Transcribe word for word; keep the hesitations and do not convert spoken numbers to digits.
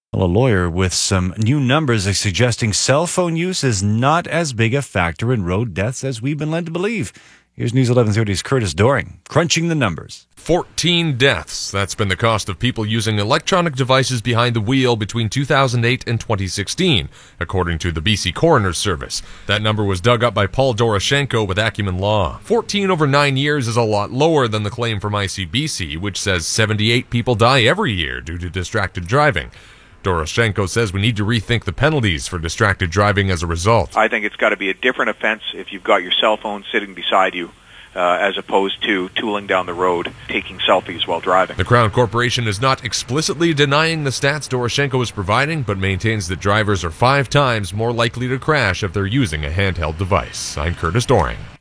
Well, a lawyer with some new numbers is suggesting cell phone use is not as big a factor in road deaths as we've been led to believe. Here's News eleven thirty's Curtis Doring, crunching the numbers. fourteen deaths. That's been the cost of people using electronic devices behind the wheel between two thousand eight and twenty sixteen, according to the B C Coroner's Service. That number was dug up by Paul Doroshenko with Acumen Law. fourteen over nine years is a lot lower than the claim from I C B C, which says seventy-eight people die every year due to distracted driving. Doroshenko says we need to rethink the penalties for distracted driving as a result. I think it's got to be a different offense if you've got your cell phone sitting beside you, uh, as opposed to tooling down the road, taking selfies while driving. The Crown Corporation is not explicitly denying the stats Doroshenko is providing, but maintains that drivers are five times more likely to crash if they're using a handheld device. I'm Curtis Doring.